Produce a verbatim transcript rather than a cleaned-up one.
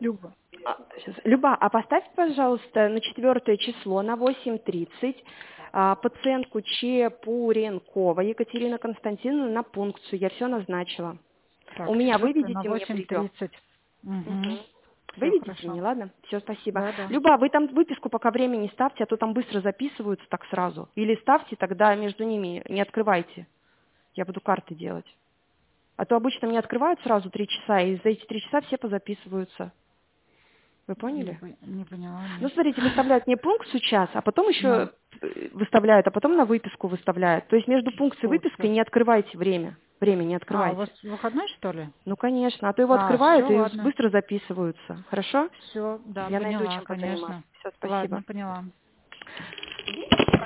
Люба. А, щас. Люба, а поставь, пожалуйста, на четвертое число на восемь тридцать а, пациентку Чепуренкова Екатерина Константиновна на пункцию. Я все назначила. Так, У меня четвертое на выведите мне восемь прием. тридцать. Угу. Угу. Все Выведите хорошо. мне, ладно? Все, спасибо. Да, да. Люба, вы там выписку пока времени ставьте, а то там быстро записываются так сразу. Или ставьте, тогда между ними не открывайте. Я буду карты делать. А то обычно мне открывают сразу три часа, и за эти три часа все позаписываются. Вы Не, поняли? по- не поняла, Ну, нет. смотрите, выставляют не пункцию час, а потом Ну, еще э, выставляют, а потом на выписку выставляют. То есть между пункцией и выпиской пусто. не открывайте время. Время не А, у вас открывайте. выходной, что ли? Ну, конечно. А то его А, открывают все, и ладно. быстро записываются. Хорошо? Все, да, Я найду поняла, чем позаниматься. конечно. Все, Ладно, спасибо. поняла.